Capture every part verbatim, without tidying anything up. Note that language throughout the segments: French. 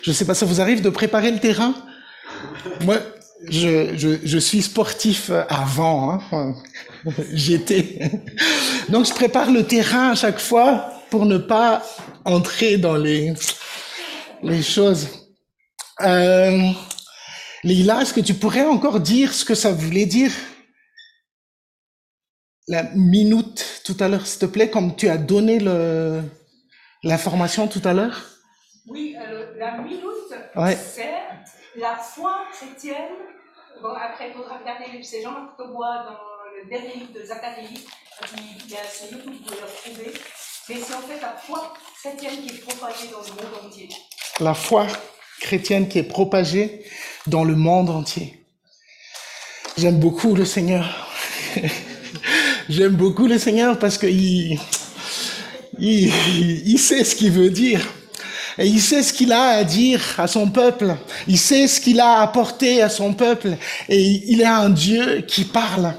Je sais pas, ça vous arrive de préparer le terrain? Moi, je, je, je suis sportif avant, hein. J'étais. Donc, je prépare le terrain à chaque fois pour ne pas entrer dans les, les choses. Euh, Lila, est-ce que tu pourrais encore dire ce que ça voulait dire? La minute tout à l'heure, s'il te plaît, comme tu as donné le, l'information tout à l'heure? Oui, alors, la minute, ouais. c'est la foi chrétienne. Bon, après, il faudra regarder, c'est Jean-Marc Taubois dans le dernier livre de Zacharie. Il y a sur YouTube, vous pouvez le retrouver. Mais c'est en fait la foi chrétienne qui est propagée dans le monde entier. La foi chrétienne qui est propagée dans le monde entier. J'aime beaucoup le Seigneur. J'aime beaucoup le Seigneur parce qu'il il, il sait ce qu'il veut dire. Et il sait ce qu'il a à dire à son peuple. Il sait ce qu'il a à apporter à son peuple. Et il est un Dieu qui parle.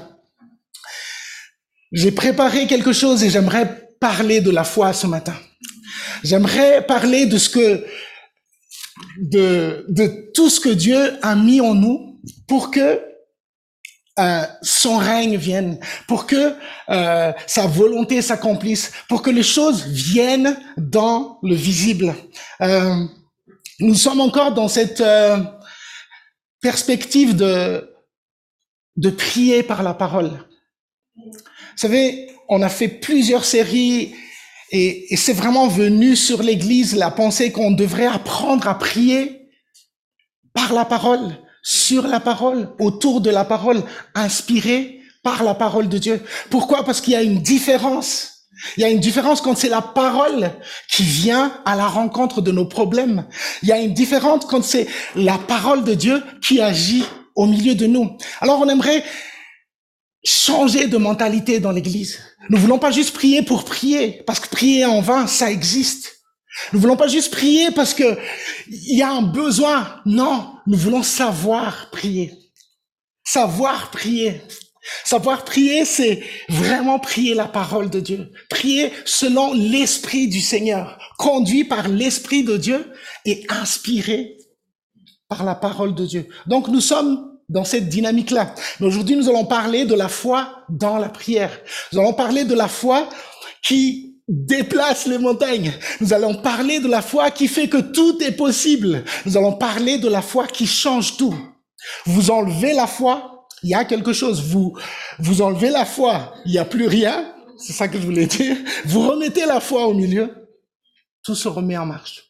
J'ai préparé quelque chose et j'aimerais parler de la foi ce matin. J'aimerais parler de ce que, de, de tout ce que Dieu a mis en nous pour que Euh, son règne vienne, pour que euh, sa volonté s'accomplisse, pour que les choses viennent dans le visible. Euh, nous sommes encore dans cette euh, perspective de de prier par la parole. Vous savez, on a fait plusieurs séries et, et c'est vraiment venu sur l'Église la pensée qu'on devrait apprendre à prier par la parole. Sur la parole, autour de la parole, inspiré par la parole de Dieu. Pourquoi? Parce qu'il y a une différence. Il y a une différence quand c'est la parole qui vient à la rencontre de nos problèmes. Il y a une différence quand c'est la parole de Dieu qui agit au milieu de nous. Alors on aimerait changer de mentalité dans l'Église. Nous voulons pas juste prier pour prier, parce que prier en vain, ça existe. Nous voulons pas juste prier parce que il y a un besoin. Non, nous voulons savoir prier. Savoir prier. Savoir prier, c'est vraiment prier la parole de Dieu. Prier selon l'Esprit du Seigneur, conduit par l'Esprit de Dieu et inspiré par la parole de Dieu. Donc nous sommes dans cette dynamique-là. Mais aujourd'hui, nous allons parler de la foi dans la prière. Nous allons parler de la foi qui déplace les montagnes. Nous allons parler de la foi qui fait que tout est possible. Nous allons parler de la foi qui change tout. Vous enlevez la foi, il y a quelque chose. Vous, vous enlevez la foi, il n'y a plus rien. C'est ça que je voulais dire. Vous remettez la foi au milieu, tout se remet en marche.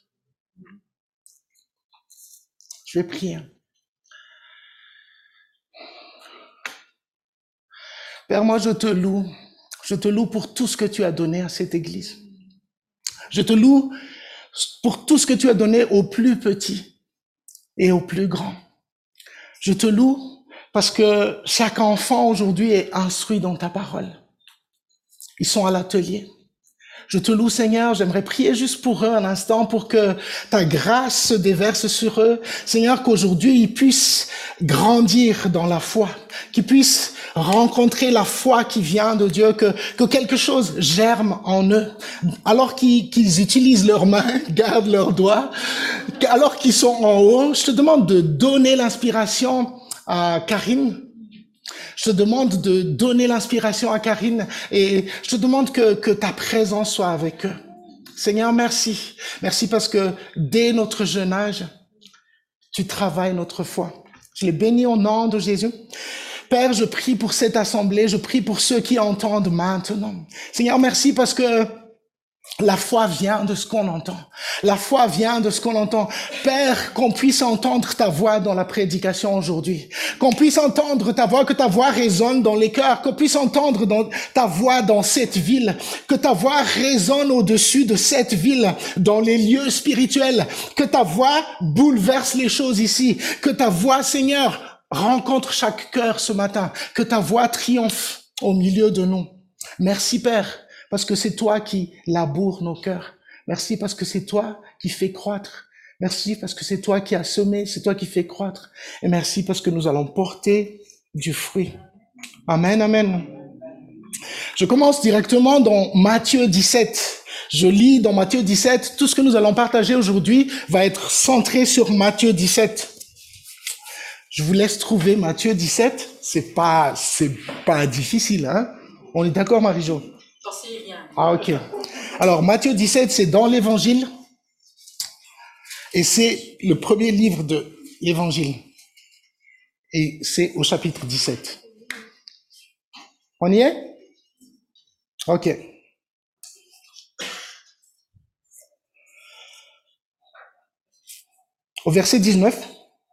Je vais prier. Père, moi je te loue. Je te loue pour tout ce que tu as donné à cette église. Je te loue pour tout ce que tu as donné aux plus petits et aux plus grands. Je te loue parce que chaque enfant aujourd'hui est instruit dans ta parole. Ils sont à l'atelier. Je te loue, Seigneur, j'aimerais prier juste pour eux un instant pour que ta grâce se déverse sur eux. Seigneur, qu'aujourd'hui ils puissent grandir dans la foi, qu'ils puissent rencontrer la foi qui vient de Dieu, que, que quelque chose germe en eux. Alors qu'ils, qu'ils utilisent leurs mains, gardent leurs doigts, alors qu'ils sont en haut, je te demande de donner l'inspiration à Karine. Je te demande de donner l'inspiration à Karine et je te demande que, que ta présence soit avec eux. Seigneur, merci. Merci parce que dès notre jeune âge, tu travailles notre foi. Je les bénis au nom de Jésus. Père, je prie pour cette assemblée, je prie pour ceux qui entendent maintenant. Seigneur, merci parce que la foi vient de ce qu'on entend. La foi vient de ce qu'on entend. Père, qu'on puisse entendre ta voix dans la prédication aujourd'hui. Qu'on puisse entendre ta voix, que ta voix résonne dans les cœurs. Qu'on puisse entendre dans ta voix dans cette ville. Que ta voix résonne au-dessus de cette ville, dans les lieux spirituels. Que ta voix bouleverse les choses ici. Que ta voix, Seigneur, rencontre chaque cœur ce matin. Que ta voix triomphe au milieu de nous. Merci, Père. Parce que c'est toi qui laboure nos cœurs. Merci parce que c'est toi qui fais croître. Merci parce que c'est toi qui as semé, c'est toi qui fais croître. Et merci parce que nous allons porter du fruit. Amen, amen. Je commence directement dans Matthieu dix-sept. Je lis dans Matthieu dix-sept, tout ce que nous allons partager aujourd'hui va être centré sur Matthieu dix-sept. Je vous laisse trouver Matthieu dix-sept, c'est pas, c'est pas difficile, hein? On est d'accord, Marie-Jo? J'en sais rien. Ah, ok. Alors, Matthieu dix-sept, c'est dans l'Évangile, et c'est le premier livre de l'Évangile. Et c'est au chapitre dix-sept. On y est? Ok. Au verset dix-neuf,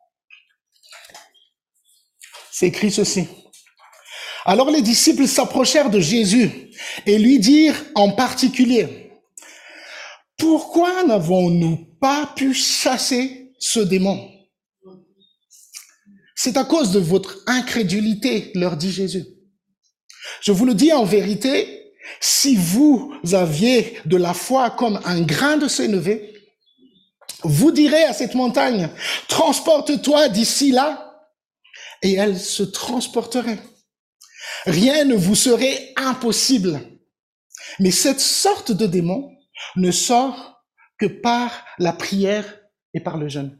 c'est écrit ceci. Alors les disciples s'approchèrent de Jésus et lui dirent en particulier, « Pourquoi n'avons-nous pas pu chasser ce démon? » C'est à cause de votre incrédulité, leur dit Jésus. Je vous le dis en vérité, si vous aviez de la foi comme un grain de sénévé, vous direz à cette montagne, « Transporte-toi d'ici là », et elle se transporterait. Rien ne vous serait impossible. Mais cette sorte de démon ne sort que par la prière et par le jeûne.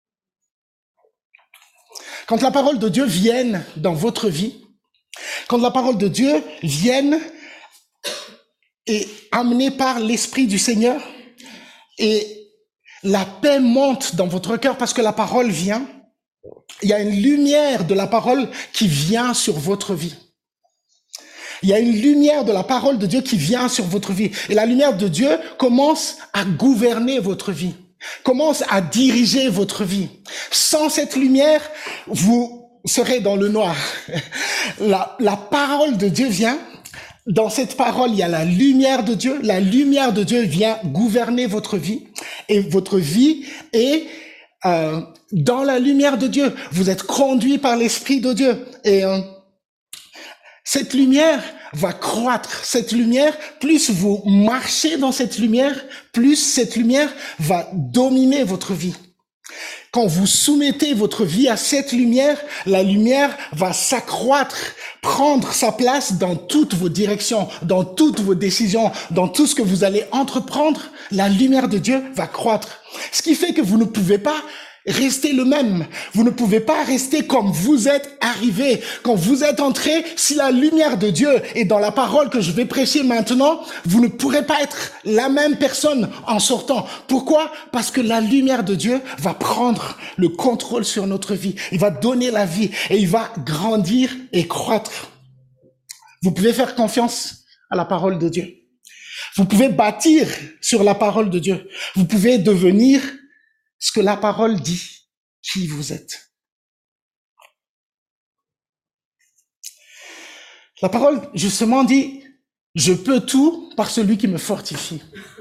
Quand la parole de Dieu vienne dans votre vie, quand la parole de Dieu vienne et amenée par l'Esprit du Seigneur, et la paix monte dans votre cœur parce que la parole vient, il y a une lumière de la parole qui vient sur votre vie. Il y a une lumière de la parole de Dieu qui vient sur votre vie. Et la lumière de Dieu commence à gouverner votre vie, commence à diriger votre vie. Sans cette lumière, vous serez dans le noir. La, la parole de Dieu vient. Dans cette parole, il y a la lumière de Dieu. La lumière de Dieu vient gouverner votre vie. Et votre vie est euh, dans la lumière de Dieu. Vous êtes conduit par l'Esprit de Dieu. Et euh, cette lumière va croître. Cette lumière, plus vous marchez dans cette lumière, plus cette lumière va dominer votre vie. Quand vous soumettez votre vie à cette lumière, la lumière va s'accroître, prendre sa place dans toutes vos directions, dans toutes vos décisions, dans tout ce que vous allez entreprendre. La lumière de Dieu va croître. Ce qui fait que vous ne pouvez pas rester le même. Vous ne pouvez pas rester comme vous êtes arrivé. Quand vous êtes entré, si la lumière de Dieu est dans la parole que je vais prêcher maintenant, vous ne pourrez pas être la même personne en sortant. Pourquoi? Parce que la lumière de Dieu va prendre le contrôle sur notre vie. Il va donner la vie et il va grandir et croître. Vous pouvez faire confiance à la parole de Dieu. Vous pouvez bâtir sur la parole de Dieu. Vous pouvez devenir ce que la parole dit, qui vous êtes. La parole, justement, dit, je peux tout par celui qui me fortifie.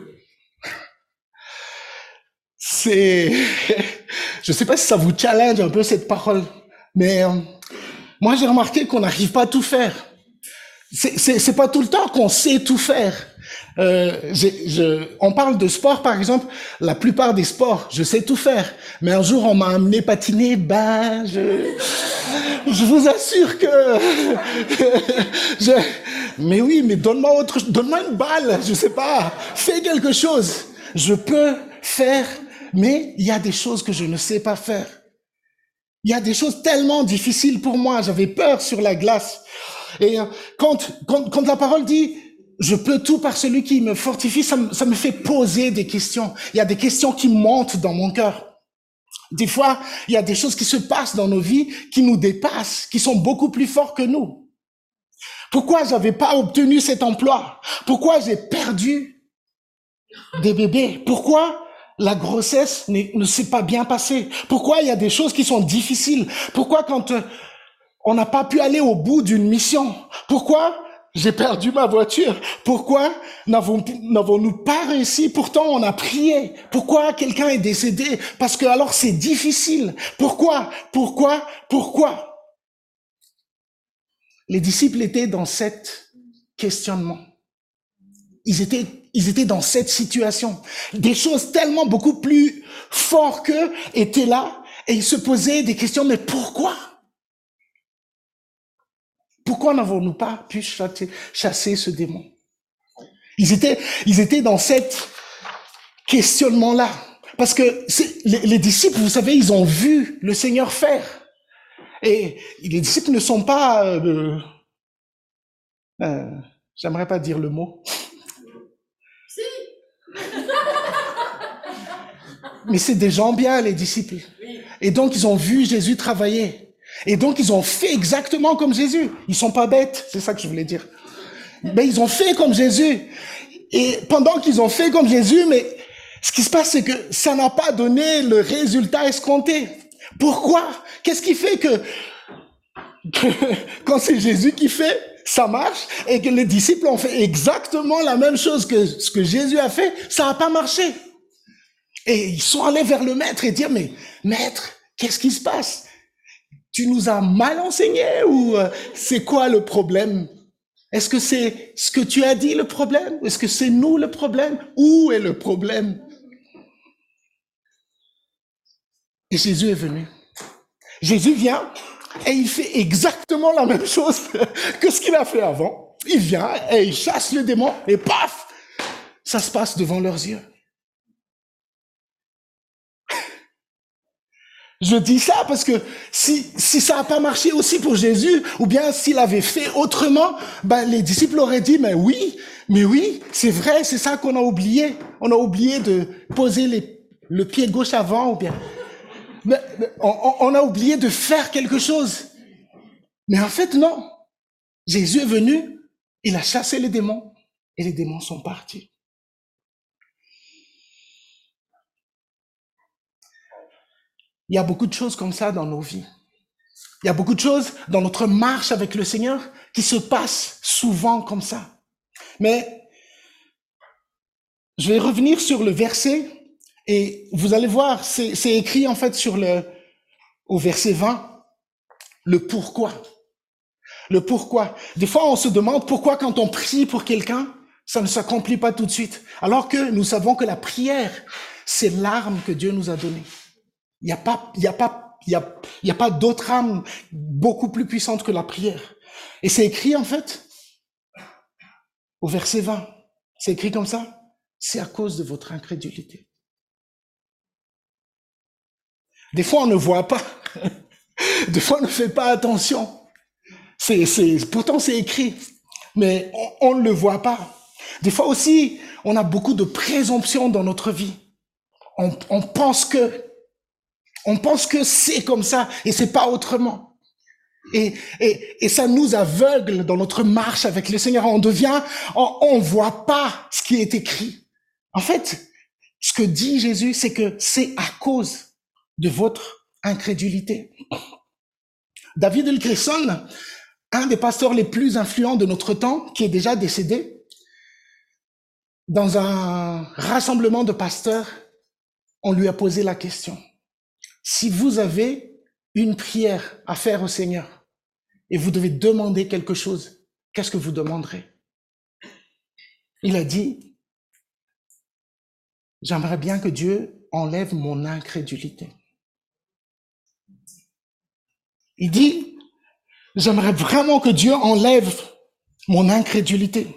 C'est, je sais pas si ça vous challenge un peu cette parole, mais euh, moi j'ai remarqué qu'on n'arrive pas à tout faire. C'est, c'est, c'est pas tout le temps qu'on sait tout faire. Euh, j'ai, je, on parle de sport, par exemple. La plupart des sports, je sais tout faire. Mais un jour, on m'a amené patiner. Ben, je, je vous assure que, je, mais oui, mais donne-moi autre, donne-moi une balle. Je sais pas. Fais quelque chose. Je peux faire, mais il y a des choses que je ne sais pas faire. Il y a des choses tellement difficiles pour moi. J'avais peur sur la glace. Et quand, quand, quand la parole dit je peux tout par celui qui me fortifie, ça me, ça me fait poser des questions. Il y a des questions qui montent dans mon cœur. Des fois, il y a des choses qui se passent dans nos vies qui nous dépassent, qui sont beaucoup plus forts que nous. Pourquoi j'avais pas obtenu cet emploi? Pourquoi j'ai perdu des bébés? Pourquoi la grossesse ne, ne s'est pas bien passée? Pourquoi il y a des choses qui sont difficiles? Pourquoi quand euh, on n'a pas pu aller au bout d'une mission? Pourquoi j'ai perdu ma voiture? Pourquoi n'avons, n'avons-nous pas réussi? Pourtant, on a prié. Pourquoi quelqu'un est décédé? Parce que alors c'est difficile. Pourquoi? Pourquoi? Pourquoi? Les disciples étaient dans cet questionnement. Ils étaient, ils étaient dans cette situation. Des choses tellement beaucoup plus fortes qu'eux étaient là et ils se posaient des questions. Mais pourquoi? Pourquoi n'avons-nous pas pu chasser, chasser ce démon? Ils étaient, ils étaient dans cet questionnement-là. Parce que c'est, les, les disciples, vous savez, ils ont vu le Seigneur faire. Et les disciples ne sont pas... Euh, euh, j'aimerais pas dire le mot. Mais c'est des gens bien, les disciples. Et donc, ils ont vu Jésus travailler. Et donc, ils ont fait exactement comme Jésus. Ils sont pas bêtes, c'est ça que je voulais dire. Mais ils ont fait comme Jésus. Et pendant qu'ils ont fait comme Jésus, mais ce qui se passe, c'est que ça n'a pas donné le résultat escompté. Pourquoi? Qu'est-ce qui fait que, que quand c'est Jésus qui fait, ça marche, et que les disciples ont fait exactement la même chose que ce que Jésus a fait, ça n'a pas marché. Et ils sont allés vers le maître et dire, mais maître, qu'est-ce qui se passe? Tu nous as mal enseigné ou euh, c'est quoi le problème? Est-ce que c'est ce que tu as dit le problème? Est-ce que c'est nous le problème? Où est le problème? Et Jésus est venu. Jésus vient et il fait exactement la même chose que ce qu'il a fait avant. Il vient et il chasse le démon et paf, ça se passe devant leurs yeux. Je dis ça parce que si, si ça n'a pas marché aussi pour Jésus, ou bien s'il avait fait autrement, ben les disciples auraient dit, mais oui, mais oui, c'est vrai, c'est ça qu'on a oublié. On a oublié de poser les, le pied gauche avant, ou bien mais, mais on, on a oublié de faire quelque chose. Mais en fait, non. Jésus est venu, il a chassé les démons, et les démons sont partis. Il y a beaucoup de choses comme ça dans nos vies. Il y a beaucoup de choses dans notre marche avec le Seigneur qui se passent souvent comme ça. Mais je vais revenir sur le verset et vous allez voir, c'est, c'est écrit en fait sur le, au verset vingt, le pourquoi. Le pourquoi. Des fois, on se demande pourquoi quand on prie pour quelqu'un, ça ne s'accomplit pas tout de suite. Alors que nous savons que la prière, c'est l'arme que Dieu nous a donnée. Il n'y a pas, il y a pas, il y a, il y a pas d'autre arme beaucoup plus puissante que la prière. Et c'est écrit, en fait, au verset vingt. C'est écrit comme ça. C'est à cause de votre incrédulité. Des fois, on ne voit pas. Des fois, on ne fait pas attention. C'est, c'est, pourtant, c'est écrit. Mais on, on ne le voit pas. Des fois aussi, on a beaucoup de présomptions dans notre vie. On, on pense que On pense que c'est comme ça et c'est pas autrement. Et, et, et ça nous aveugle dans notre marche avec le Seigneur. On devient, on, on voit pas ce qui est écrit. En fait, ce que dit Jésus, c'est que c'est à cause de votre incrédulité. David Elkresson, un des pasteurs les plus influents de notre temps, qui est déjà décédé, dans un rassemblement de pasteurs, on lui a posé la question. Si vous avez une prière à faire au Seigneur et vous devez demander quelque chose, qu'est-ce que vous demanderez? Il a dit, j'aimerais bien que Dieu enlève mon incrédulité. Il dit, j'aimerais vraiment que Dieu enlève mon incrédulité.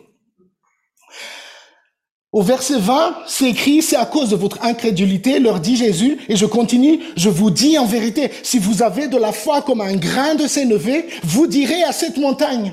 Au verset vingt, c'est écrit, c'est à cause de votre incrédulité, leur dit Jésus, et je continue, je vous dis en vérité, si vous avez de la foi comme un grain de sénévé, vous direz à cette montagne.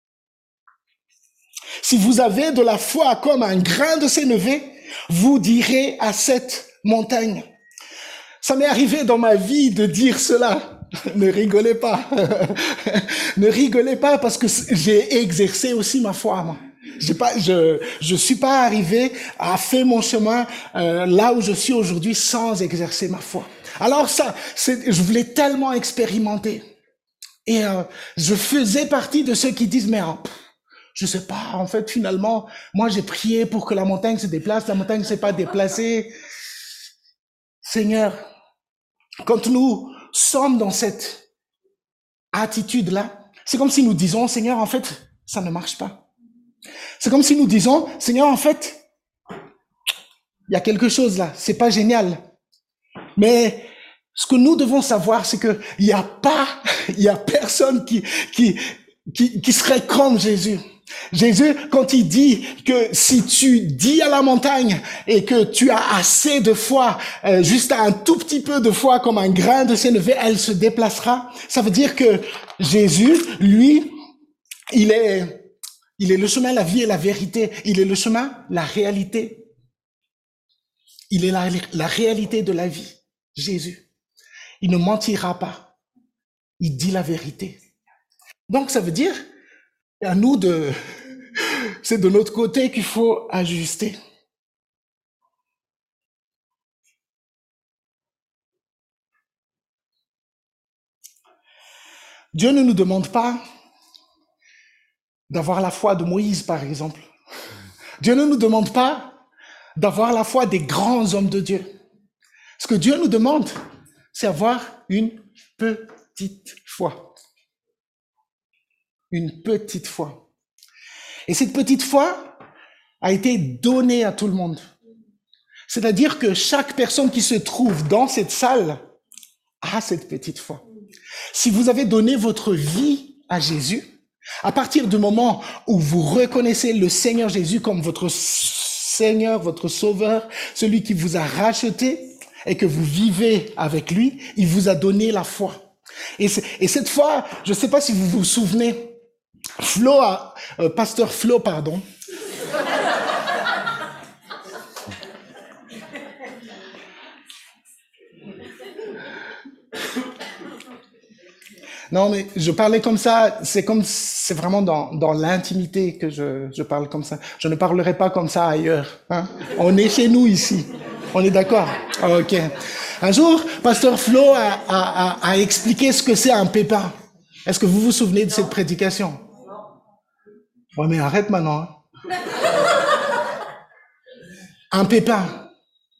Si vous avez de la foi comme un grain de sénévé, vous direz à cette montagne. Ça m'est arrivé dans ma vie de dire cela. Ne rigolez pas. Ne rigolez pas parce que j'ai exercé aussi ma foi, moi. J'ai pas, je, je suis pas arrivé à faire mon chemin euh, là où je suis aujourd'hui sans exercer ma foi. Alors ça, c'est, je voulais tellement expérimenter. Et euh, je faisais partie de ceux qui disent, mais euh, je sais pas, en fait, finalement, moi j'ai prié pour que la montagne se déplace, la montagne ne s'est pas déplacée. Seigneur, quand nous sommes dans cette attitude-là, c'est comme si nous disons, Seigneur, en fait, ça ne marche pas. C'est comme si nous disons, Seigneur, en fait, il y a quelque chose là, c'est pas génial. Mais ce que nous devons savoir, c'est que il y a pas, il y a personne qui, qui, qui, qui serait comme Jésus. Jésus, quand il dit que si tu dis à la montagne et que tu as assez de foi, euh, juste un tout petit peu de foi comme un grain de sénévé, elle se déplacera. Ça veut dire que Jésus, lui, il est, il est le chemin, la vie et la vérité. Il est le chemin, la réalité. Il est la, la réalité de la vie. Jésus. Il ne mentira pas. Il dit la vérité. Donc, ça veut dire, à nous de, c'est de notre côté qu'il faut ajuster. Dieu ne nous demande pas d'avoir la foi de Moïse, par exemple. Dieu ne nous demande pas d'avoir la foi des grands hommes de Dieu. Ce que Dieu nous demande, c'est avoir une petite foi. Une petite foi. Et cette petite foi a été donnée à tout le monde. C'est-à-dire que chaque personne qui se trouve dans cette salle a cette petite foi. Si vous avez donné votre vie à Jésus, à partir du moment où vous reconnaissez le Seigneur Jésus comme votre Seigneur, votre Sauveur, celui qui vous a racheté et que vous vivez avec lui, il vous a donné la foi. Et, et cette foi, je ne sais pas si vous vous souvenez, Flo, a, euh, pasteur Flo, pardon, non, mais je parlais comme ça, c'est comme, c'est vraiment dans, dans l'intimité que je, je parle comme ça. Je ne parlerai pas comme ça ailleurs, hein. On est chez nous ici. On est d'accord? Ok. Un jour, pasteur Flo a, a, a, a expliqué ce que c'est un pépin. Est-ce que vous vous souvenez de cette prédication? Ouais, mais arrête maintenant, hein. Un pépin.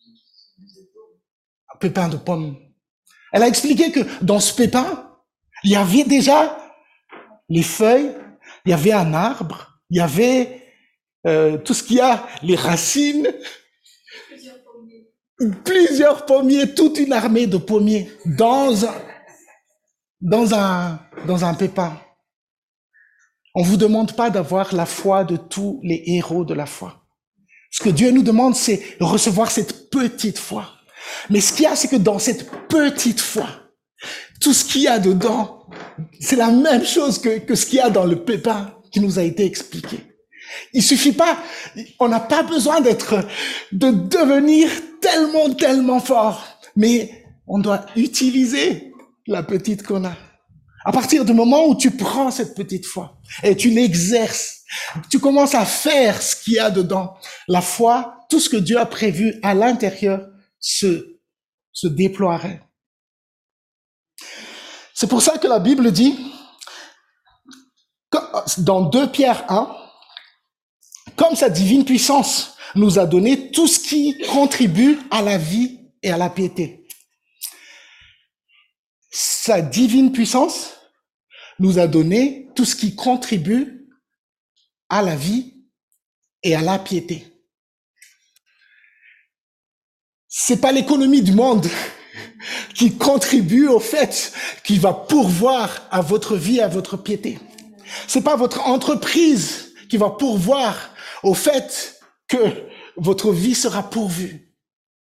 Un pépin de pomme. Elle a expliqué que dans ce pépin, il y avait déjà les feuilles, il y avait un arbre, il y avait euh, tout ce qu'il y a, les racines, plusieurs pommiers. plusieurs pommiers, toute une armée de pommiers dans un, dans un, dans un pépin. On ne vous demande pas d'avoir la foi de tous les héros de la foi. Ce que Dieu nous demande, c'est recevoir cette petite foi. Mais ce qu'il y a, c'est que dans cette petite foi, tout ce qu'il y a dedans, c'est la même chose que, que ce qu'il y a dans le pépin qui nous a été expliqué. Il suffit pas, on n'a pas besoin d'être, de devenir tellement, tellement fort, mais on doit utiliser la petite qu'on a. À partir du moment où tu prends cette petite foi et tu l'exerces, tu commences à faire ce qu'il y a dedans. La foi, tout ce que Dieu a prévu à l'intérieur se, se déploierait. C'est pour ça que la Bible dit, dans deux Pierre un, comme sa divine puissance nous a donné tout ce qui contribue à la vie et à la piété. Sa divine puissance nous a donné tout ce qui contribue à la vie et à la piété. C'est pas l'économie du monde qui contribue au fait qu'il va pourvoir à votre vie, à votre piété. C'est pas votre entreprise qui va pourvoir au fait que votre vie sera pourvue.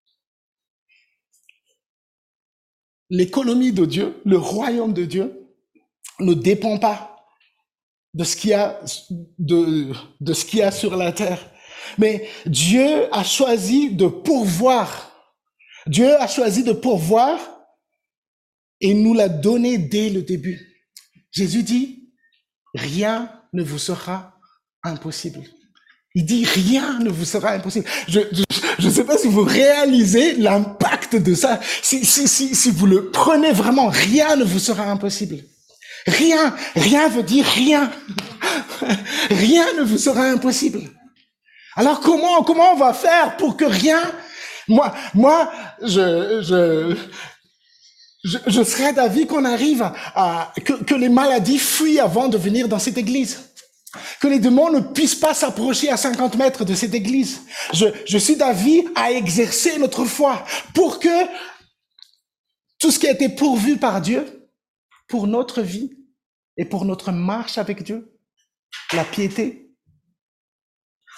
L'économie de Dieu, le royaume de Dieu, ne dépend pas de ce qu'il y a, de, de ce qu'il y a sur la terre. Mais Dieu a choisi de pourvoir. Dieu a choisi de pourvoir et nous l'a donné dès le début. Jésus dit, rien ne vous sera impossible. Il dit, rien ne vous sera impossible. Je ne sais pas si vous réalisez l'impact de ça. Si, si, si, si vous le prenez vraiment, rien ne vous sera impossible. Rien, rien veut dire rien. Rien ne vous sera impossible. Alors comment, comment on va faire pour que rien... Moi, moi, je, je, je, je serais d'avis qu'on arrive à, à que, que les maladies fuient avant de venir dans cette église. Que les démons ne puissent pas s'approcher à cinquante mètres de cette église. Je, je suis d'avis à exercer notre foi pour que tout ce qui a été pourvu par Dieu, pour notre vie et pour notre marche avec Dieu, la piété,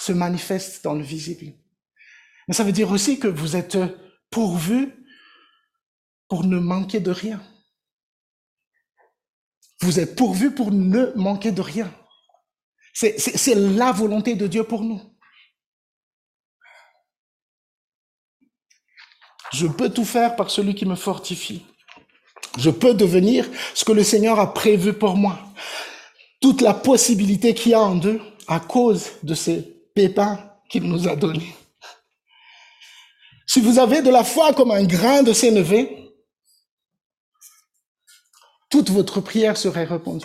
se manifeste dans le visible. Mais ça veut dire aussi que vous êtes pourvus pour ne manquer de rien. Vous êtes pourvus pour ne manquer de rien. C'est, c'est, c'est la volonté de Dieu pour nous. Je peux tout faire par celui qui me fortifie. Je peux devenir ce que le Seigneur a prévu pour moi. Toute la possibilité qu'il y a en Dieu à cause de ces pépins qu'il nous a donnés. Si vous avez de la foi comme un grain de sénévé, toute votre prière serait répondue.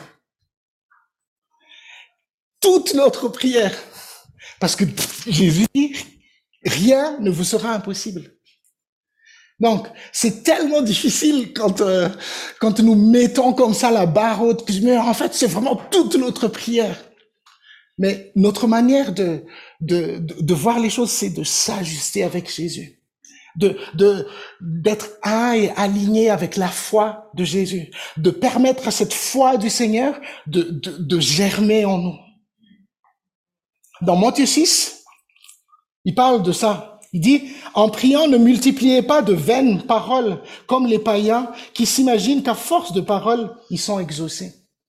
Toute notre prière. Parce que Jésus dit, rien ne vous sera impossible. Donc, c'est tellement difficile quand euh, quand nous mettons comme ça la barre haute. Mais en fait, c'est vraiment toute notre prière. Mais notre manière de de de, de voir les choses, c'est de s'ajuster avec Jésus, de de d'être un et aligné avec la foi de Jésus, de permettre à cette foi du Seigneur de de, de germer en nous. Dans Matthieu six, il parle de ça. Il dit, en priant, ne multipliez pas de vaines paroles comme les païens qui s'imaginent qu'à force de paroles, ils sont exaucés.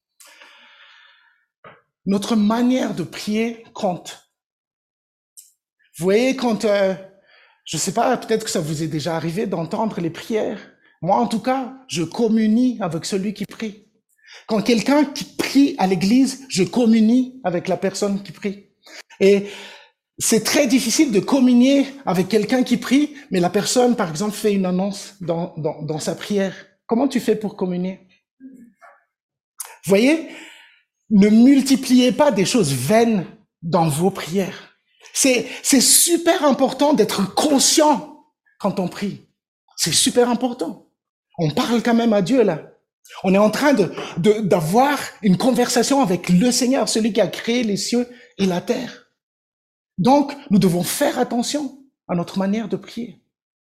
Notre manière de prier compte. Vous voyez, quand, euh, je sais pas, peut-être que ça vous est déjà arrivé d'entendre les prières. Moi, en tout cas, je communie avec celui qui prie. Quand quelqu'un qui prie à l'église, je communie avec la personne qui prie. Et c'est très difficile de communier avec quelqu'un qui prie, mais la personne, par exemple, fait une annonce dans, dans, dans sa prière. Comment tu fais pour communier? Vous voyez, ne multipliez pas des choses vaines dans vos prières. C'est, c'est super important d'être conscient quand on prie. C'est super important. On parle quand même à Dieu, là. On est en train de, de, d'avoir une conversation avec le Seigneur, celui qui a créé les cieux et la terre. Donc, nous devons faire attention à notre manière de prier.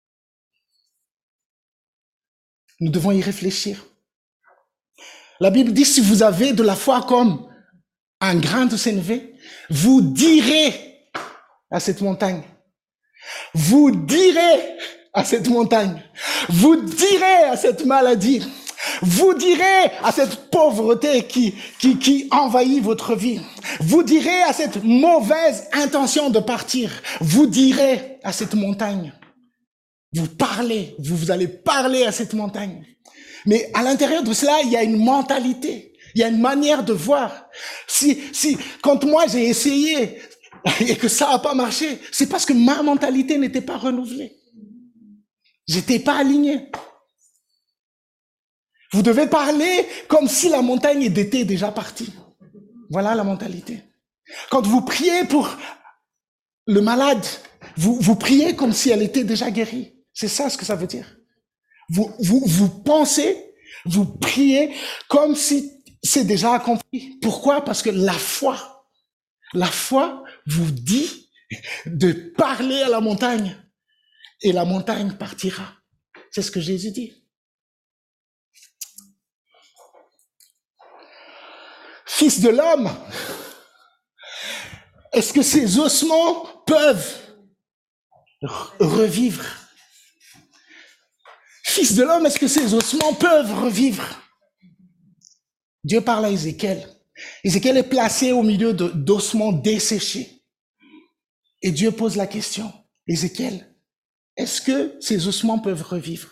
Nous devons y réfléchir. La Bible dit, si vous avez de la foi comme un grain de sénévé, vous direz à cette montagne. Vous direz à cette montagne. Vous direz à cette maladie. Vous direz à cette pauvreté qui, qui, qui envahit votre vie. Vous direz à cette mauvaise intention de partir. Vous direz à cette montagne. Vous parlez, vous, vous allez parler à cette montagne. Mais à l'intérieur de cela, il y a une mentalité. Il y a une manière de voir. Si, si, quand moi j'ai essayé et que ça n'a pas marché, c'est parce que ma mentalité n'était pas renouvelée. J'étais pas aligné. Vous devez parler comme si la montagne était déjà partie. Voilà la mentalité. Quand vous priez pour le malade, vous, vous priez comme si elle était déjà guérie. C'est ça ce que ça veut dire. Vous, vous, vous pensez, vous priez comme si c'est déjà accompli. Pourquoi? Parce que la foi, la foi vous dit de parler à la montagne et la montagne partira. C'est ce que Jésus dit. Fils de l'homme, est-ce que ces ossements peuvent revivre? Fils de l'homme, est-ce que ces ossements peuvent revivre? Dieu parle à Ézéchiel. Ézéchiel est placé au milieu de, d'ossements desséchés. Et Dieu pose la question, Ézéchiel, est-ce que ces ossements peuvent revivre?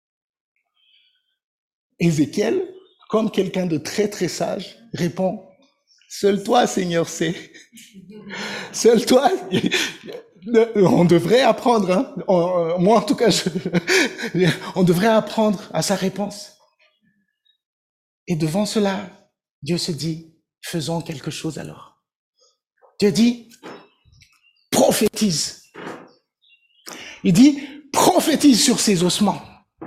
Ézéchiel, comme quelqu'un de très très sage, répond, seul toi, Seigneur, sais. Seul toi, on devrait apprendre, hein. On, moi en tout cas, je, on devrait apprendre à sa réponse. Et devant cela, Dieu se dit, faisons quelque chose alors. Dieu dit, prophétise. Il dit, prophétise sur ces ossements.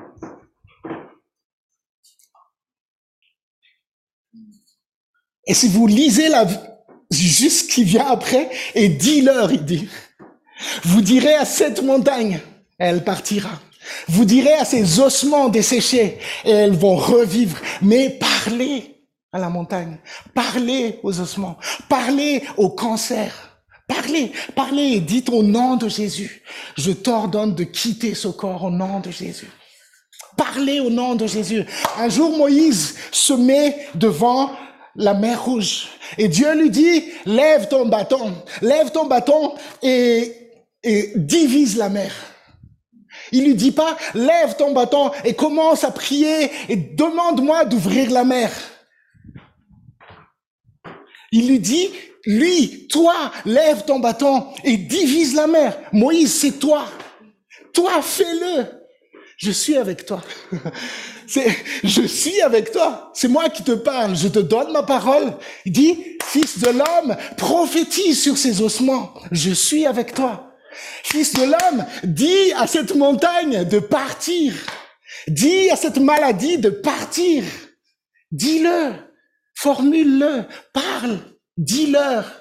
Et si vous lisez la, juste ce qui vient après, et dis-leur, il dit, vous direz à cette montagne, elle partira. Vous direz à ces ossements desséchés, et elles vont revivre. Mais parlez à la montagne, parlez aux ossements, parlez au cancer, Parlez, parlez et dites au nom de Jésus. Je t'ordonne de quitter ce corps au nom de Jésus. Parlez au nom de Jésus. Un jour, Moïse se met devant la mer Rouge. Et Dieu lui dit, lève ton bâton, lève ton bâton et, et divise la mer. Il lui dit pas, lève ton bâton et commence à prier et demande-moi d'ouvrir la mer. Il lui dit, lui, toi, lève ton bâton et divise la mer. Moïse, c'est toi. Toi, fais-le. Je suis avec toi. C'est, je suis avec toi. C'est moi qui te parle. Je te donne ma parole. Il dit, fils de l'homme, prophétise sur ces ossements. Je suis avec toi. Fils de l'homme, dis à cette montagne de partir. Dis à cette maladie de partir. Dis-le. Formule-le. Parle. Dis-leur.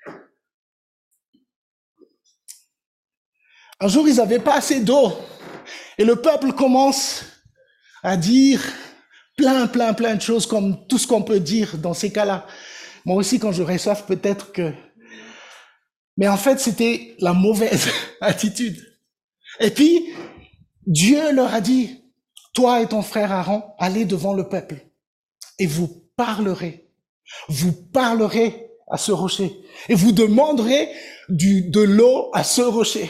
Un jour, ils n'avaient pas assez d'eau. Et le peuple commence à dire plein, plein, plein de choses comme tout ce qu'on peut dire dans ces cas-là. Moi aussi, quand j'aurais soif, peut-être que... Mais en fait, c'était la mauvaise attitude. Et puis, Dieu leur a dit, toi et ton frère Aaron, allez devant le peuple et vous parlerez. Vous parlerez à ce rocher et vous demanderez du, de l'eau à ce rocher.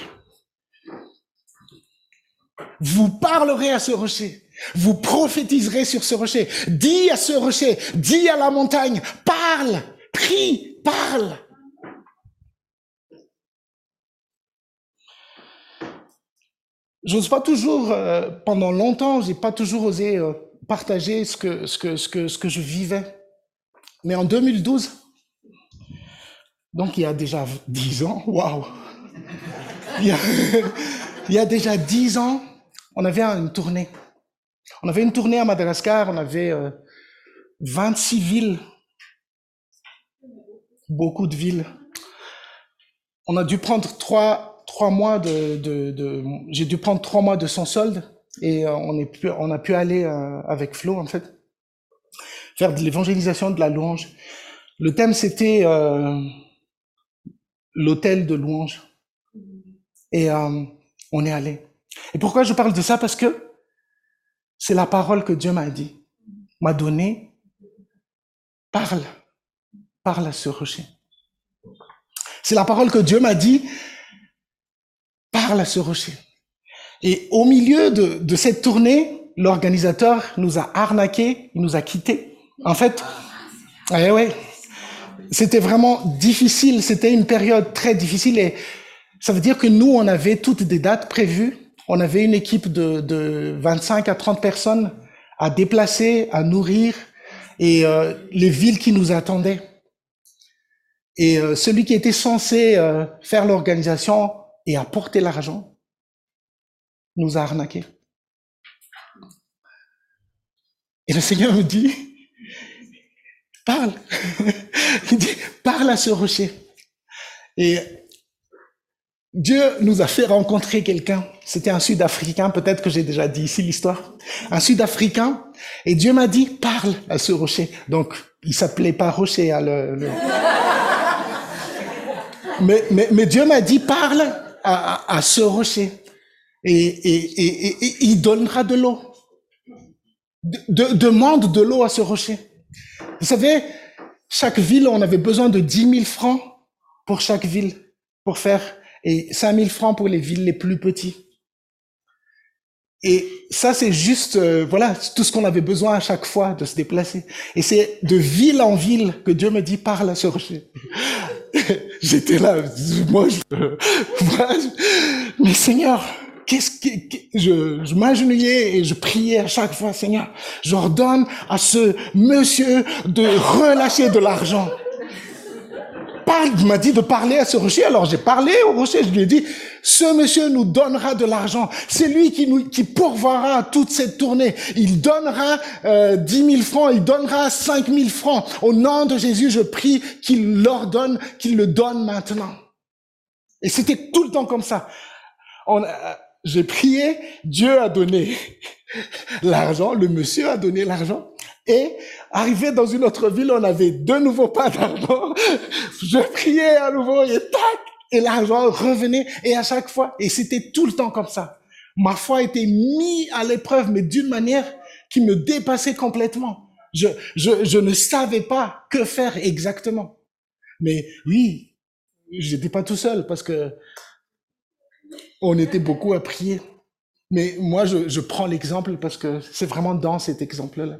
Vous parlerez à ce rocher. Vous prophétiserez sur ce rocher. Dis à ce rocher, dis à la montagne, parle, prie, parle. J'ose pas toujours, euh, pendant longtemps, j'ai pas toujours osé euh, partager ce que, ce que, ce que, ce que je vivais. Mais en deux mille douze, donc il y a déjà dix ans, waouh! Il y a, il y a déjà dix ans, on avait une tournée. On avait une tournée à Madagascar, on avait euh, vingt-six villes, beaucoup de villes. On a dû prendre trois, trois mois de, de, de j'ai dû prendre trois mois de sans solde et euh, on, est pu, on a pu aller euh, avec Flo en fait faire de l'évangélisation, de la louange. Le thème c'était euh, l'hôtel de louange et euh, on est allé. Et pourquoi je parle de ça? Parce que c'est la parole que Dieu m'a dit, m'a donné. Parle, parle à ce rocher. C'est la parole que Dieu m'a dit, parle à ce rocher. Et au milieu de, de cette tournée, l'organisateur nous a arnaqués, il nous a quittés. En fait, ouais, ouais, c'était vraiment difficile, c'était une période très difficile et ça veut dire que nous, on avait toutes des dates prévues. On avait une équipe de, de vingt-cinq à trente personnes à déplacer, à nourrir et euh, les villes qui nous attendaient. Et euh, celui qui était censé euh, faire l'organisation et apporter l'argent nous a arnaqués. Et le Seigneur me dit, parle. Il dit, parle à ce rocher. Et Dieu nous a fait rencontrer quelqu'un. C'était un Sud-Africain, peut-être que j'ai déjà dit ici l'histoire. Un Sud-Africain. Et Dieu m'a dit, parle à ce rocher. Donc, il s'appelait pas rocher. Hein, le, le... mais, mais, mais Dieu m'a dit, parle à, à, à ce rocher. Et, et, et, et, et il donnera de l'eau. De, de, demande de l'eau à ce rocher. Vous savez, chaque ville, on avait besoin de dix mille francs pour chaque ville, pour faire, et cinq mille francs pour les villes les plus petites. Et ça, c'est juste, euh, voilà, tout ce qu'on avait besoin à chaque fois de se déplacer. Et c'est de ville en ville que Dieu me dit, parle à ce rocher. J'étais là, moi, je, euh, voilà, je, mais Seigneur, qu'est-ce que, je, je m'agenouillais et je priais à chaque fois, Seigneur, j'ordonne à ce monsieur de relâcher de l'argent. Parle, il m'a dit de parler à ce rocher, alors j'ai parlé au rocher, je lui ai dit, ce monsieur nous donnera de l'argent, c'est lui qui nous, qui pourvoira toute cette tournée, il donnera euh, dix mille francs, il donnera cinq mille francs, au nom de Jésus, je prie qu'il leur donne, qu'il le donne maintenant. Et c'était tout le temps comme ça. On a, j'ai prié, Dieu a donné l'argent, le monsieur a donné l'argent, Et arrivé dans une autre ville, on avait de nouveau pas d'argent. Je priais à nouveau et tac, et l'argent revenait. Et à chaque fois, et c'était tout le temps comme ça. Ma foi était mise à l'épreuve, mais d'une manière qui me dépassait complètement. Je, je, je ne savais pas que faire exactement. Mais oui, j'étais pas tout seul parce que on était beaucoup à prier. Mais moi, je, je prends l'exemple parce que c'est vraiment dans cet exemple-là.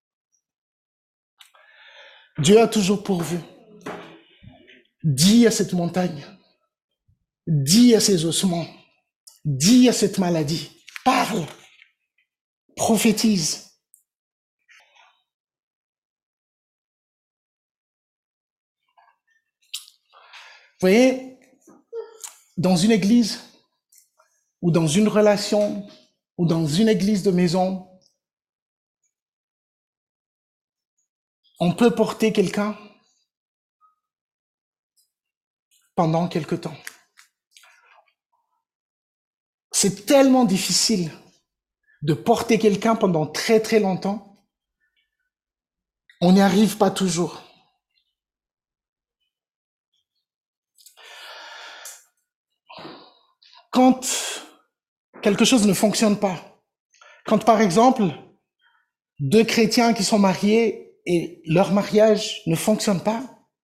Dieu a toujours pourvu. Dis à cette montagne, dis à ces ossements, dis à cette maladie, parle, prophétise. Vous voyez, dans une église, ou dans une relation, ou dans une église de maison, on peut porter quelqu'un pendant quelque temps. C'est tellement difficile de porter quelqu'un pendant très très longtemps. On n'y arrive pas toujours. Quand quelque chose ne fonctionne pas, quand par exemple, deux chrétiens qui sont mariés et leur mariage ne fonctionne pas,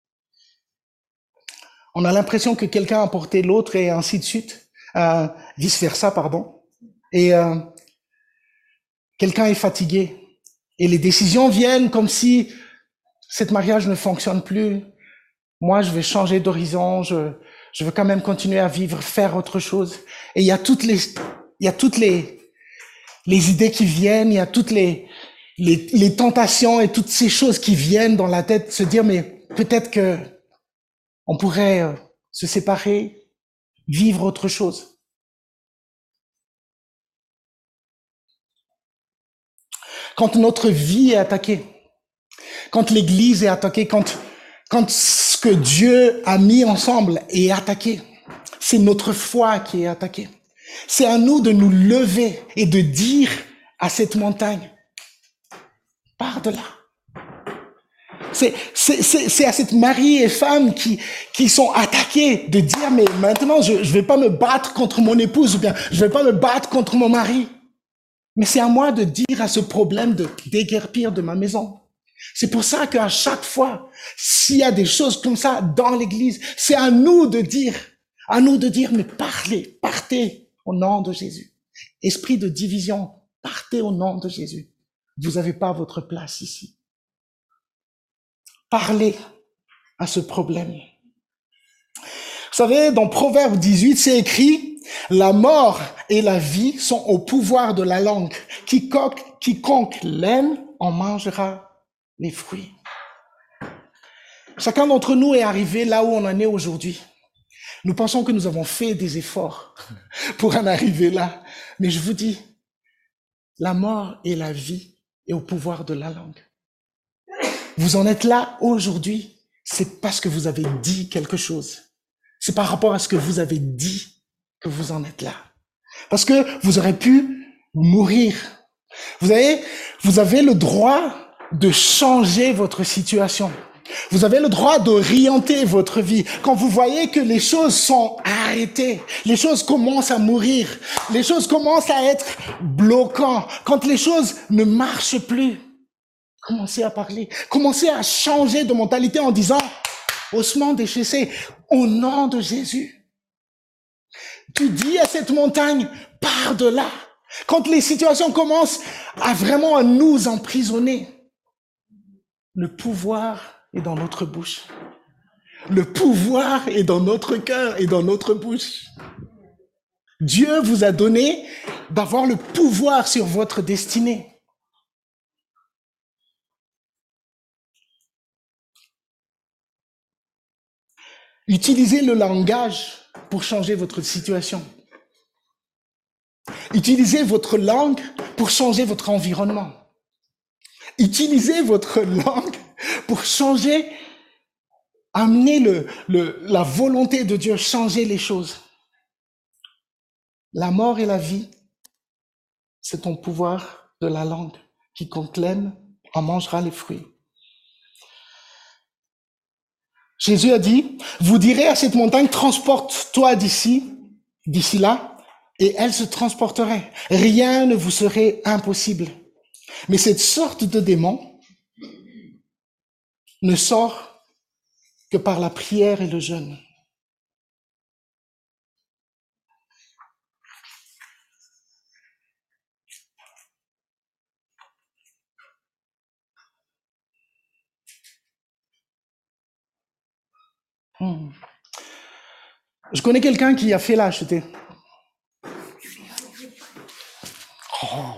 on a l'impression que quelqu'un a porté l'autre et ainsi de suite, euh, vice-versa, pardon. Et euh, quelqu'un est fatigué. Et les décisions viennent comme si cet mariage ne fonctionne plus. Moi, je vais changer d'horizon, je, je veux quand même continuer à vivre, faire autre chose. Et il y a toutes les, il y a toutes les, les idées qui viennent, il y a toutes les, les, les tentations et toutes ces choses qui viennent dans la tête, se dire, mais peut-être que on pourrait euh, se séparer, vivre autre chose. Quand notre vie est attaquée, quand l'Église est attaquée, quand, quand ce que Dieu a mis ensemble est attaqué, c'est notre foi qui est attaquée. C'est à nous de nous lever et de dire à cette montagne, pars de là. C'est, c'est, c'est, c'est à cette mari et femme qui, qui sont attaqués de dire, mais maintenant, je ne vais pas me battre contre mon épouse ou bien je ne vais pas me battre contre mon mari. Mais c'est à moi de dire à ce problème de déguerpir de ma maison. C'est pour ça qu'à chaque fois, s'il y a des choses comme ça dans l'église, c'est à nous de dire, à nous de dire, mais parlez, partez au nom de Jésus. Esprit de division, partez au nom de Jésus. Vous n'avez pas votre place ici. Parlez à ce problème. Vous savez, dans Proverbe dix-huit, c'est écrit, la mort et la vie sont au pouvoir de la langue. Quiconque, quiconque l'aime en mangera les fruits. Chacun d'entre nous est arrivé là où on en est aujourd'hui. Nous pensons que nous avons fait des efforts pour en arriver là. Mais je vous dis, la mort et la vie est au pouvoir de la langue. Vous en êtes là aujourd'hui, c'est parce que vous avez dit quelque chose. C'est par rapport à ce que vous avez dit que vous en êtes là. Parce que vous aurez pu mourir. Vous avez, vous avez le droit de changer votre situation. Vous avez le droit d'orienter votre vie. Quand vous voyez que les choses sont arrêtées, les choses commencent à mourir, les choses commencent à être bloquantes, quand les choses ne marchent plus, commencez à parler, commencez à changer de mentalité en disant, ossements déchaissés, au nom de Jésus. Tu dis à cette montagne, pars de là. Quand les situations commencent à vraiment à nous emprisonner, le pouvoir est dans notre bouche. Le pouvoir est dans notre cœur et dans notre bouche. Dieu vous a donné d'avoir le pouvoir sur votre destinée. Utilisez le langage pour changer votre situation. Utilisez votre langue pour changer votre environnement. Utilisez votre langue pour changer, amener le, le, la volonté de Dieu, changer les choses. La mort et la vie, c'est ton pouvoir de la langue. Quiconque l'aime en mangera les fruits. Jésus a dit, vous direz à cette montagne, transporte-toi d'ici, d'ici là, et elle se transporterait. Rien ne vous serait impossible. Mais cette sorte de démon ne sort que par la prière et le jeûne. Hmm. Je connais quelqu'un qui a fait la acheter. Oh.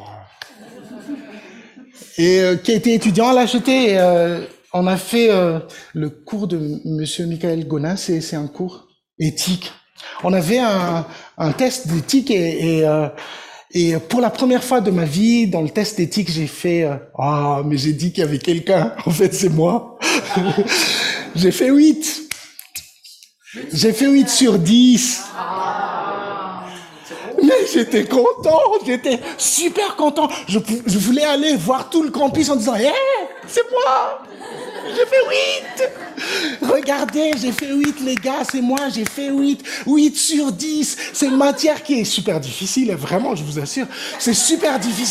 Et euh, qui a été étudiant à l'acheter. Euh, on a fait euh, le cours de Monsieur Michael Gonin, c'est, c'est un cours éthique. On avait un, un test d'éthique et, et, euh, et pour la première fois de ma vie, dans le test d'éthique, j'ai fait euh, « Ah, oh, mais j'ai dit qu'il y avait quelqu'un, en fait c'est moi ». J'ai fait huit. J'ai fait huit sur dix. Mais j'étais content, j'étais super content. Je, je voulais aller voir tout le campus en disant « Hé, hey, c'est moi, j'ai fait huit. Regardez, j'ai fait huit, les gars, c'est moi, j'ai fait huit. huit sur dix. C'est une matière qui est super difficile, vraiment, je vous assure. C'est super difficile. »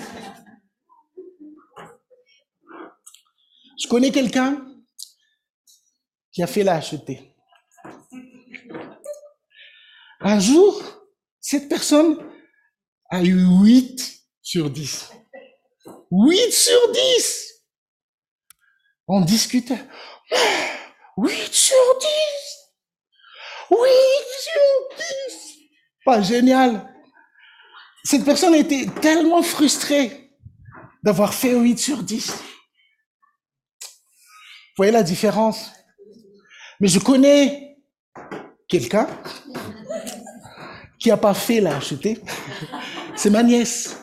Je connais quelqu'un qui a fait la acheter. Un jour, cette personne a eu huit sur dix. huit sur dix. On discutait. huit sur dix. huit sur dix. Pas génial. Cette personne était tellement frustrée d'avoir fait huit sur dix. Vous voyez la différence? Mais je connais quelqu'un qui n'a pas fait la acheter. C'est ma nièce.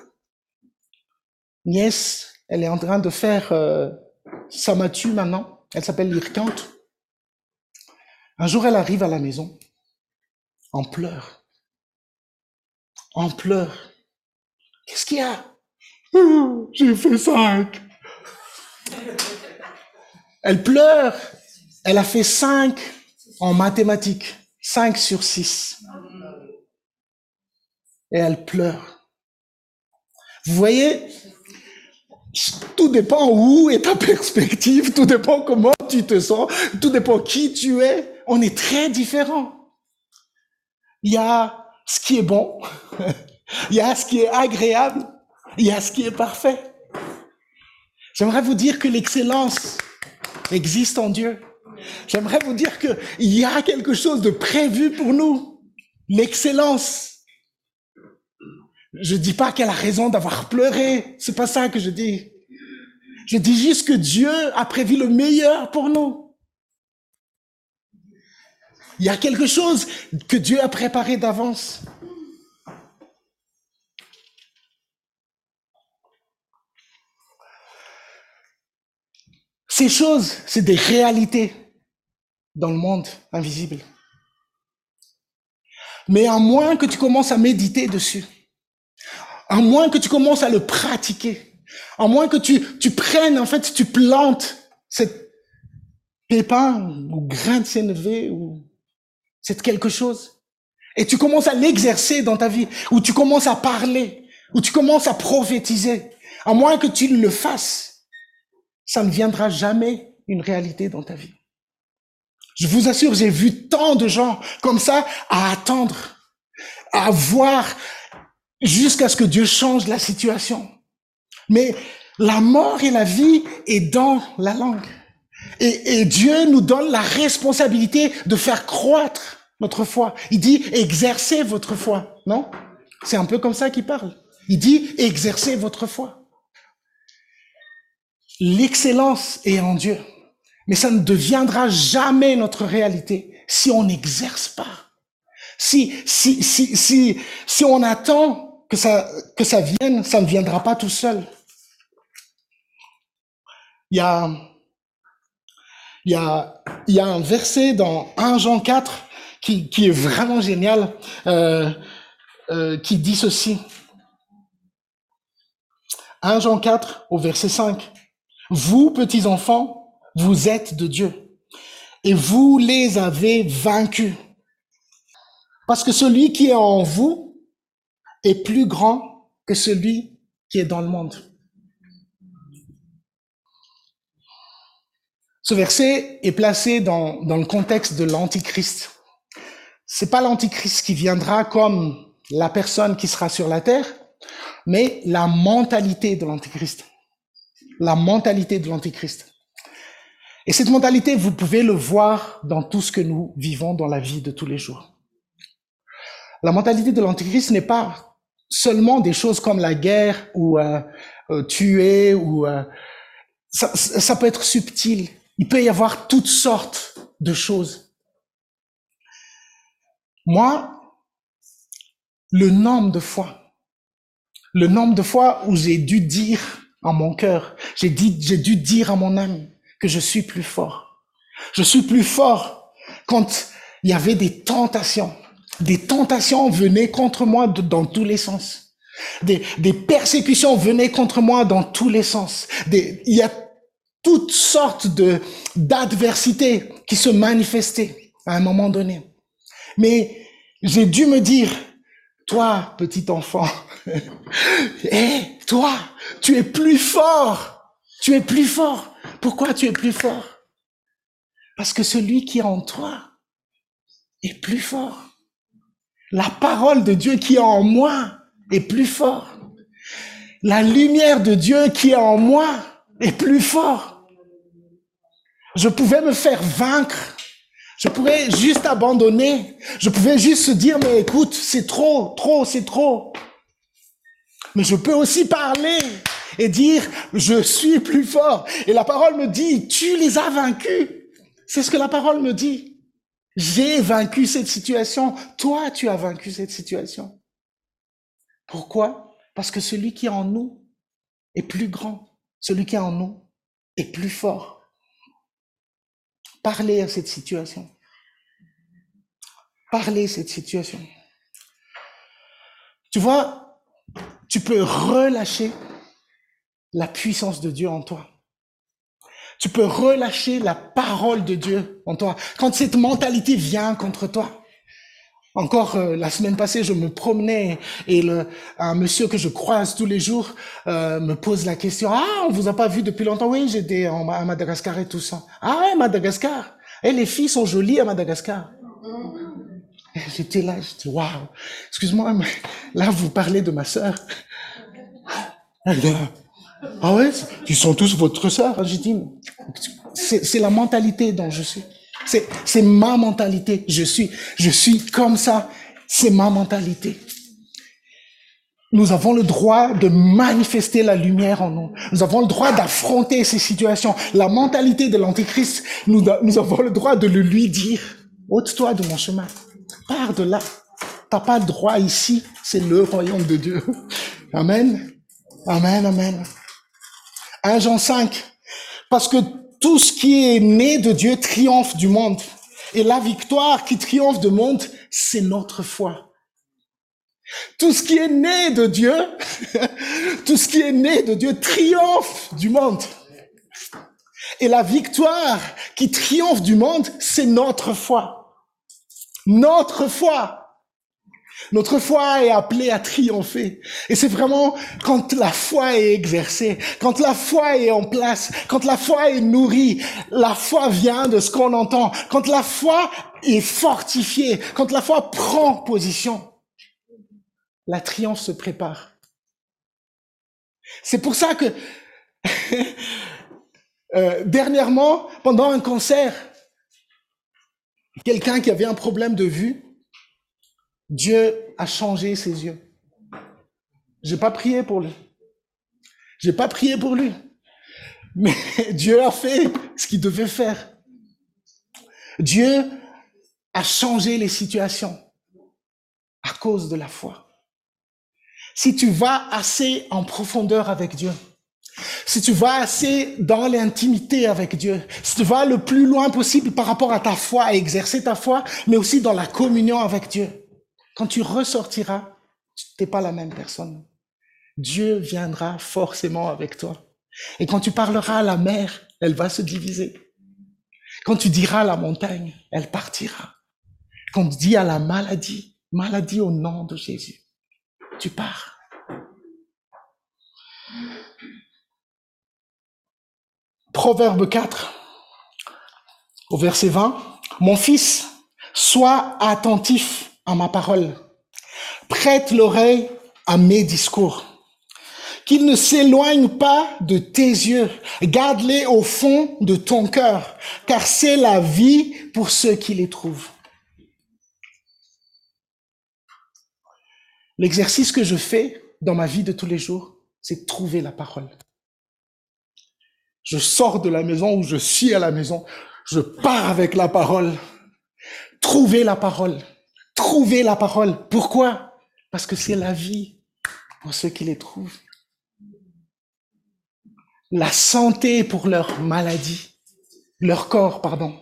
Nièce, elle est en train de faire euh, sa matu maintenant. Elle s'appelle Lirkante. Un jour, elle arrive à la maison en pleurs. En pleurs. Qu'est-ce qu'il y a? Oh, j'ai fait cinq. Elle pleure. Elle a fait cinq en mathématiques. cinq sur six. Et elle pleure. Vous voyez, tout dépend où est ta perspective, tout dépend comment tu te sens, tout dépend qui tu es. On est très différents. Il y a ce qui est bon, il y a ce qui est agréable, il y a ce qui est parfait. J'aimerais vous dire que l'excellence existe en Dieu. J'aimerais vous dire qu'il y a quelque chose de prévu pour nous. L'excellence. Je dis pas qu'elle a raison d'avoir pleuré. C'est pas ça que je dis. Je dis juste que Dieu a prévu le meilleur pour nous. Il y a quelque chose que Dieu a préparé d'avance. Ces choses, c'est des réalités dans le monde invisible. Mais à moins que tu commences à méditer dessus, à moins que tu commences à le pratiquer, à moins que tu, tu prennes, en fait, tu plantes cette pépin ou grain de sénévé ou c'est quelque chose, et tu commences à l'exercer dans ta vie, ou tu commences à parler, ou tu commences à prophétiser, à moins que tu le fasses, ça ne viendra jamais une réalité dans ta vie. Je vous assure, j'ai vu tant de gens comme ça à attendre, à voir jusqu'à ce que Dieu change la situation. Mais la mort et la vie est dans la langue. Et, et Dieu nous donne la responsabilité de faire croître notre foi. Il dit, exercez votre foi, non? C'est un peu comme ça qu'il parle. Il dit, exercez votre foi. L'excellence est en Dieu. Mais ça ne deviendra jamais notre réalité si on n'exerce pas. Si, si, si, si, si on attend que ça, que ça vienne, ça ne viendra pas tout seul. Il y a, il y a, il y a un verset dans premier Jean quatre qui, qui est vraiment génial, euh, euh, qui dit ceci. premier Jean quatre au verset cinq. Vous, petits enfants, vous êtes de Dieu et vous les avez vaincus. Parce que celui qui est en vous est plus grand que celui qui est dans le monde. Ce verset est placé dans, dans le contexte de l'Antichrist. C'est pas l'Antichrist qui viendra comme la personne qui sera sur la terre, mais la mentalité de l'Antichrist. La mentalité de l'Antichrist. Et cette mentalité, vous pouvez le voir dans tout ce que nous vivons dans la vie de tous les jours. La mentalité de l'Antichrist n'est pas seulement des choses comme la guerre ou euh, euh, tuer ou euh, ça, ça peut être subtil. Il peut y avoir toutes sortes de choses. Moi, le nombre de fois, le nombre de fois où j'ai dû dire en mon cœur, j'ai dit, j'ai dû dire à mon âme que je suis plus fort. Je suis plus fort quand il y avait des tentations. Des tentations venaient contre moi de, dans tous les sens. Des, des persécutions venaient contre moi dans tous les sens. Des, il y a toutes sortes de d'adversités qui se manifestaient à un moment donné. Mais j'ai dû me dire, toi, petit enfant, hé, toi, tu es plus fort. Tu es plus fort. Pourquoi tu es plus fort? Parce que celui qui est en toi est plus fort. La parole de Dieu qui est en moi est plus fort. La lumière de Dieu qui est en moi est plus fort. Je pouvais me faire vaincre. Je pourrais juste abandonner. Je pouvais juste se dire, mais écoute, c'est trop, trop, c'est trop. Mais je peux aussi parler et dire, je suis plus fort. Et la parole me dit, tu les as vaincus. C'est ce que la parole me dit. J'ai vaincu cette situation. Toi, tu as vaincu cette situation. Pourquoi? Parce que celui qui est en nous est plus grand. Celui qui est en nous est plus fort. Parlez à cette situation. Parlez à cette situation. Tu vois, tu peux relâcher la puissance de Dieu en toi. Tu peux relâcher la parole de Dieu en toi. Quand cette mentalité vient contre toi. Encore euh, la semaine passée, je me promenais et le, un monsieur que je croise tous les jours euh, me pose la question. Ah, on vous a pas vu depuis longtemps? Oui, j'étais en, à Madagascar et tout ça. Ah ouais, Madagascar. Et les filles sont jolies à Madagascar. Et j'étais là, j'étais waouh. Excuse-moi, mais là vous parlez de ma sœur. Ah ouais, ils sont tous votre sœur. J'ai dit, c'est, c'est la mentalité dont je suis. C'est, c'est ma mentalité. Je suis, je suis comme ça. C'est ma mentalité. Nous avons le droit de manifester la lumière en nous. Nous avons le droit d'affronter ces situations. La mentalité de l'Antéchrist, nous, nous avons le droit de le lui dire. Ôte-toi de mon chemin. Pars de là. T'as pas le droit ici. C'est le royaume de Dieu. Amen. Amen, amen. un Jean cinq. Parce que tout ce qui est né de Dieu triomphe du monde. Et la victoire qui triomphe du monde, c'est notre foi. Tout ce qui est né de Dieu, tout ce qui est né de Dieu triomphe du monde. Et la victoire qui triomphe du monde, c'est notre foi. Notre foi. Notre foi est appelée à triompher. Et c'est vraiment quand la foi est exercée, quand la foi est en place, quand la foi est nourrie, la foi vient de ce qu'on entend, quand la foi est fortifiée, quand la foi prend position, la triomphe se prépare. C'est pour ça que euh, dernièrement, pendant un concert, quelqu'un qui avait un problème de vue, Dieu a changé ses yeux. J'ai pas prié pour lui. J'ai pas prié pour lui. Mais Dieu a fait ce qu'il devait faire. Dieu a changé les situations à cause de la foi. Si tu vas assez en profondeur avec Dieu, si tu vas assez dans l'intimité avec Dieu, si tu vas le plus loin possible par rapport à ta foi, à exercer ta foi, mais aussi dans la communion avec Dieu, quand tu ressortiras, tu n'es pas la même personne. Dieu viendra forcément avec toi. Et quand tu parleras à la mer, elle va se diviser. Quand tu diras à la montagne, elle partira. Quand tu dis à la maladie, maladie au nom de Jésus, tu pars. Proverbe quatre, au verset vingt. Mon fils, sois attentif à ma parole. Prête l'oreille à mes discours. Qu'ils ne s'éloignent pas de tes yeux. Garde-les au fond de ton cœur, car c'est la vie pour ceux qui les trouvent. L'exercice que je fais dans ma vie de tous les jours, c'est de trouver la parole. Je sors de la maison ou je suis à la maison, je pars avec la parole. Trouver la parole. Trouver la parole. Pourquoi? Parce que c'est la vie pour ceux qui les trouvent. La santé pour leur maladie, leur corps, pardon.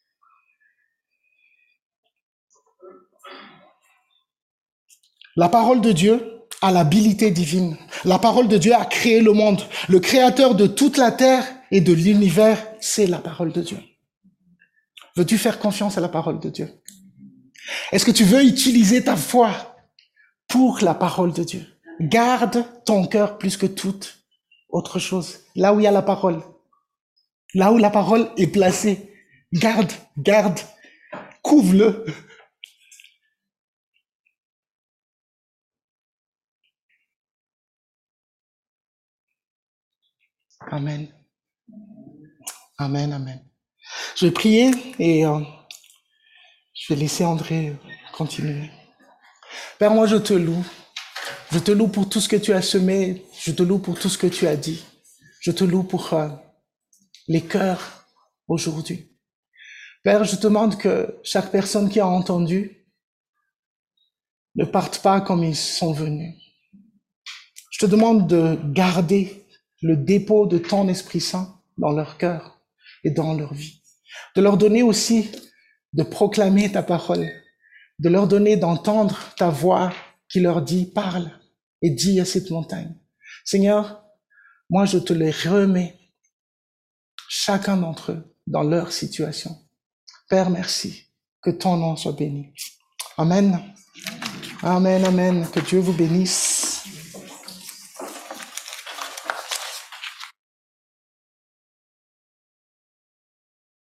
La parole de Dieu a l'habilité divine. La parole de Dieu a créé le monde. Le créateur de toute la terre et de l'univers, c'est la parole de Dieu. Veux-tu faire confiance à la parole de Dieu? Est-ce que tu veux utiliser ta foi pour la parole de Dieu? Garde ton cœur plus que toute autre chose. Là où il y a la parole. Là où la parole est placée. Garde, garde. Couvre-le. Amen. Amen, amen. Je vais prier et euh, je vais laisser André continuer. Père, moi je te loue. Je te loue pour tout ce que tu as semé. Je te loue pour tout ce que tu as dit. Je te loue pour euh, les cœurs aujourd'hui. Père, je te demande que chaque personne qui a entendu ne parte pas comme ils sont venus. Je te demande de garder le dépôt de ton Esprit Saint dans leur cœur et dans leur vie. De leur donner aussi de proclamer ta parole, de leur donner d'entendre ta voix qui leur dit « Parle et dis à cette montagne ». Seigneur, moi je te les remets, chacun d'entre eux, dans leur situation. Père, merci, que ton nom soit béni. Amen. Amen, amen, que Dieu vous bénisse.